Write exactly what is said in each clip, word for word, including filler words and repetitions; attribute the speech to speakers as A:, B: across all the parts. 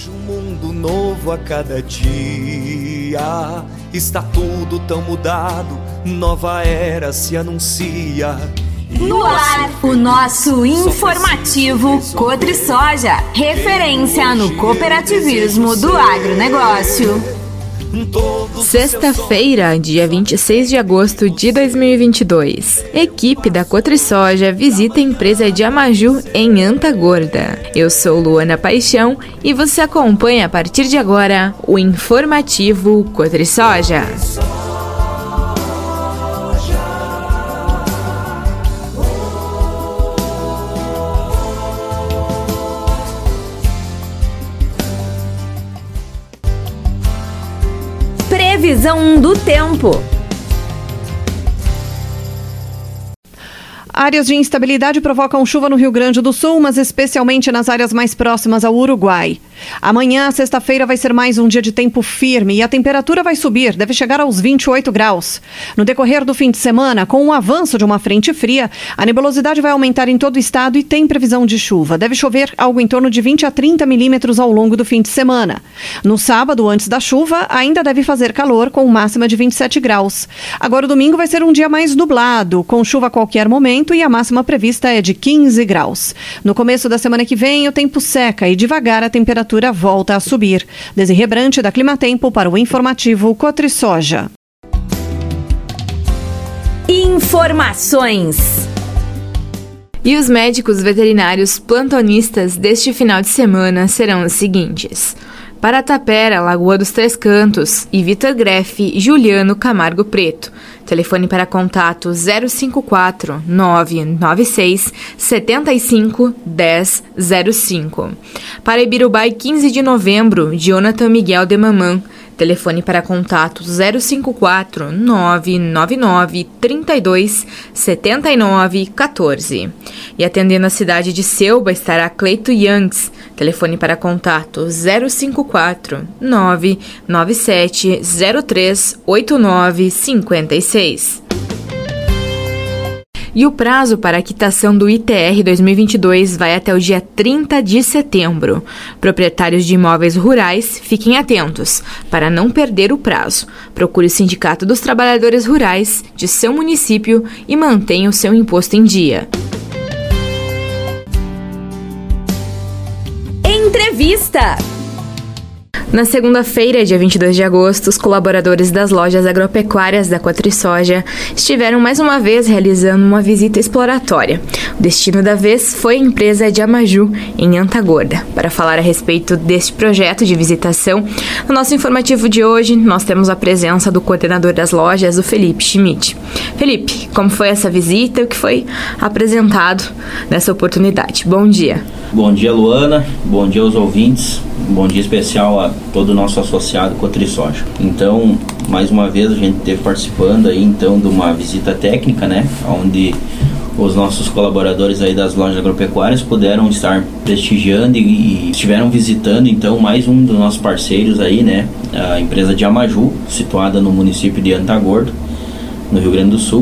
A: Vejo um mundo novo a cada dia. Está tudo tão mudado, nova era se anuncia.
B: No ar, o nosso informativo Cotrisoja, referência no cooperativismo do agronegócio.
C: Sexta-feira, dia vinte e seis de agosto de dois mil e vinte e dois. Equipe da Cotrisoja visita a empresa de Amaju em Antagorda. Eu sou Luana Paixão e você acompanha a partir de agora o informativo Cotrisoja.
B: Previsão do tempo.
D: Áreas de instabilidade provocam chuva no Rio Grande do Sul, mas especialmente nas áreas mais próximas ao Uruguai. Amanhã, sexta-feira, vai ser mais um dia de tempo firme e a temperatura vai subir, deve chegar aos vinte e oito graus. No decorrer do fim de semana, com o avanço de uma frente fria, a nebulosidade vai aumentar em todo o estado e tem previsão de chuva. Deve chover algo em torno de vinte a trinta milímetros ao longo do fim de semana. No sábado, antes da chuva, ainda deve fazer calor, com máxima de vinte e sete graus. Agora, o domingo vai ser um dia mais nublado, com chuva a qualquer momento e a máxima prevista é de quinze graus. No começo da semana que vem, o tempo seca e devagar a temperatura volta a subir. Desirê Brant da Climatempo para o informativo Cotrisoja.
B: Informações.
C: E os médicos veterinários plantonistas deste final de semana serão os seguintes: para Tapera, Lagoa dos Três Cantos e Vitor Greff, Juliano Camargo Preto. Telefone para contato zero cinco quatro, nove nove seis, sete cinco, um zero zero cinco. Para Ibirubai, quinze de novembro, Jonathan Miguel de Mamã. Telefone para contato zero cinco quatro, nove nove nove, trinta e dois, setenta e nove, quatorze. E atendendo a cidade de Selba estará Cleito Yangs. Telefone para contato zero cinco quatro, nove nove sete, zero três, oito nove, cinco seis. E o prazo para a quitação do I T R dois mil e vinte e dois vai até o dia trinta de setembro. Proprietários de imóveis rurais, fiquem atentos para não perder o prazo. Procure o Sindicato dos Trabalhadores Rurais de seu município e mantenha o seu imposto em dia.
B: Entrevista.
C: Na segunda-feira, dia vinte e dois de agosto, os colaboradores das lojas agropecuárias da Cotrisoja estiveram mais uma vez realizando uma visita exploratória. O destino da vez foi a empresa de Amaju, em Antagorda. Para falar a respeito deste projeto de visitação, no nosso informativo de hoje, nós temos a presença do coordenador das lojas, o Felipe Schmidt. Felipe, como foi essa visita e o que foi apresentado nessa oportunidade? Bom dia.
E: Bom dia, Luana. Bom dia aos ouvintes. Bom dia especial a todo o nosso associado Cotrisoja. Então, mais uma vez a gente esteve participando aí então de uma visita técnica, né, onde os nossos colaboradores aí das lojas agropecuárias puderam estar prestigiando e, e estiveram visitando então mais um dos nossos parceiros aí, né, a empresa de Amaju, situada no município de Antagorda, no Rio Grande do Sul,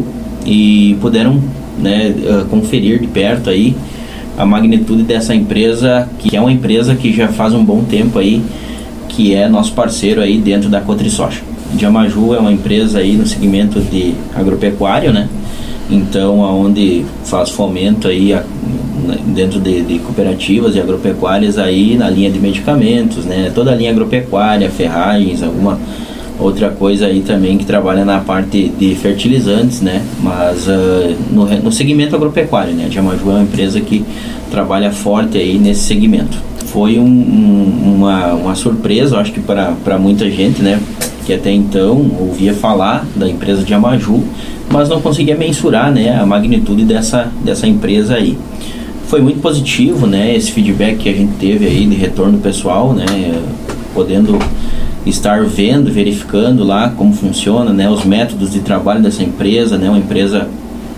E: e puderam, né, conferir de perto aí a magnitude dessa empresa, que é uma empresa que já faz um bom tempo aí, que é nosso parceiro aí dentro da Cotrisoja. De Amaju é uma empresa aí no segmento de agropecuário, né? Então, aonde faz fomento aí a, dentro de, de cooperativas e agropecuárias aí na linha de medicamentos, né? Toda a linha agropecuária, ferragens, alguma outra coisa aí também que trabalha na parte de fertilizantes, né? Mas uh, no, no segmento agropecuário, né? A Amaju é uma empresa que trabalha forte aí nesse segmento. Foi um, um, uma, uma surpresa, acho que para muita gente, né? Que até então ouvia falar da empresa de Amaju, mas não conseguia mensurar, né, a magnitude dessa, dessa empresa aí. Foi muito positivo, né, esse feedback que a gente teve aí de retorno pessoal, né, podendo estar vendo, verificando lá como funciona, né, os métodos de trabalho dessa empresa, né, uma empresa,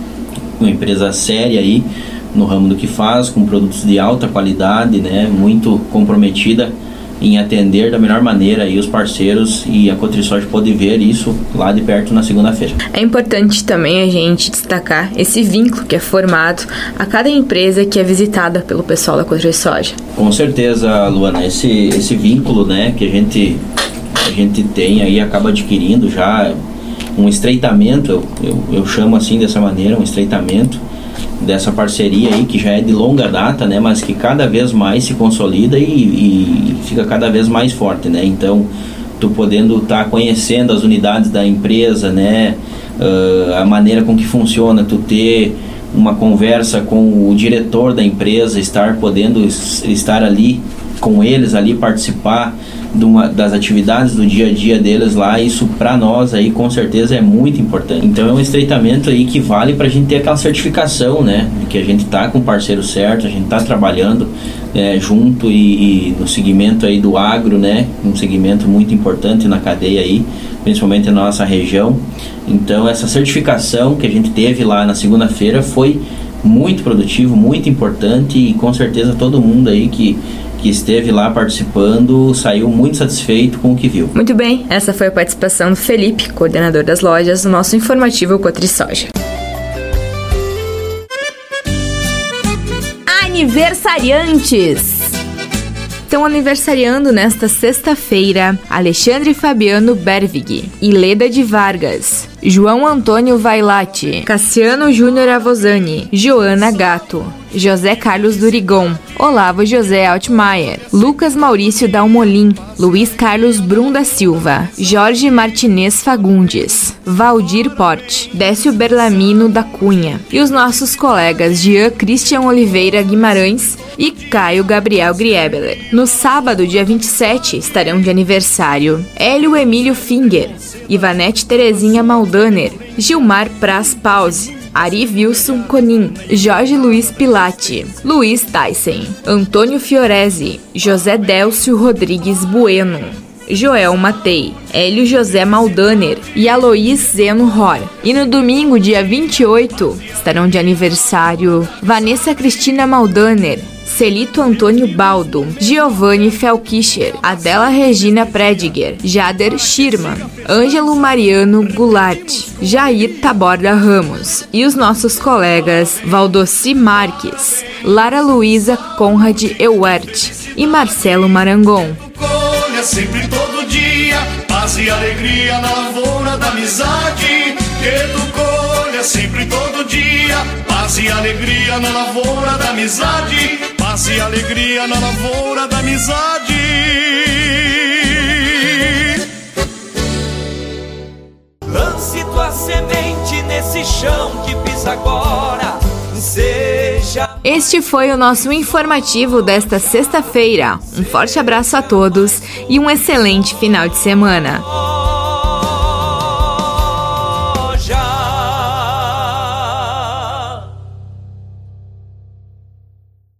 E: uma empresa séria aí no ramo do que faz, com produtos de alta qualidade, né, muito comprometida em atender da melhor maneira aí os parceiros, e a Cotrisoja pode ver isso lá de perto na segunda-feira.
C: É importante também a gente destacar esse vínculo que é formado a cada empresa que é visitada pelo pessoal da Cotrisoja.
E: Com certeza, Luana, esse, esse vínculo, né, que a gente, a gente tem aí, acaba adquirindo já um estreitamento, eu, eu, eu chamo assim dessa maneira, um estreitamento dessa parceria aí, que já é de longa data, né, mas que cada vez mais se consolida e, e fica cada vez mais forte, né. Então, tu podendo estar tá conhecendo as unidades da empresa, né, uh, a maneira com que funciona, tu ter uma conversa com o diretor da empresa, estar podendo estar ali com eles, ali participar de uma, das atividades do dia a dia deles lá, isso para nós aí com certeza é muito importante. Então é um estreitamento aí que vale para a gente ter aquela certificação, né, de que a gente tá com o parceiro certo, a gente tá trabalhando é, junto e, e no segmento aí do agro, né, um segmento muito importante na cadeia aí, principalmente na nossa região. Então essa certificação que a gente teve lá na segunda-feira foi muito produtivo, muito importante, e com certeza todo mundo aí que que esteve lá participando saiu muito satisfeito com o que viu.
C: Muito bem, essa foi a participação do Felipe, coordenador das lojas, no nosso informativo Cotrisoja.
B: Aniversariantes.
C: Estão aniversariando nesta sexta-feira Alexandre Fabiano Bervig, Ileda de Vargas, João Antônio Vailate, Cassiano Júnior Avosani, Joana Gato, José Carlos Durigon, Olavo José Altmaier, Lucas Maurício Dalmolin, Luiz Carlos Brum da Silva, Jorge Martinez Fagundes, Valdir Porte, Décio Berlamino da Cunha e os nossos colegas Jean Christian Oliveira Guimarães e Caio Gabriel Griebeler. No sábado, dia vinte e sete, estarão de aniversário Hélio Emílio Finger, Ivanete Terezinha Maldaner, Gilmar Praz Pause, Ari Wilson Conin, Jorge Luiz Pilati, Luiz Tyson, Antônio Fiorese, José Délcio Rodrigues Bueno, Joel Matei, Hélio José Maldaner e Aloís Zeno Ror. E no domingo, dia vinte e oito, estarão de aniversário Vanessa Cristina Maldaner, Celito Antônio Baldo, Giovanni Felkischer, Adela Regina Prediger, Jader Schirman, Ângelo Mariano Goulart, Jair Taborda Ramos e os nossos colegas Valdoci Marques, Lara Luísa Conrad Euert e Marcelo Marangon.
A: Colha sempre todo dia, paz e alegria na lavoura da amizade, que tu colha sempre todo dia, paz e alegria na lavoura da amizade, paz e alegria na lavoura da amizade. Lance tua semente nesse chão que pisa agora, seja...
C: Este foi o nosso informativo desta sexta-feira. Um forte abraço a todos e um excelente final de semana.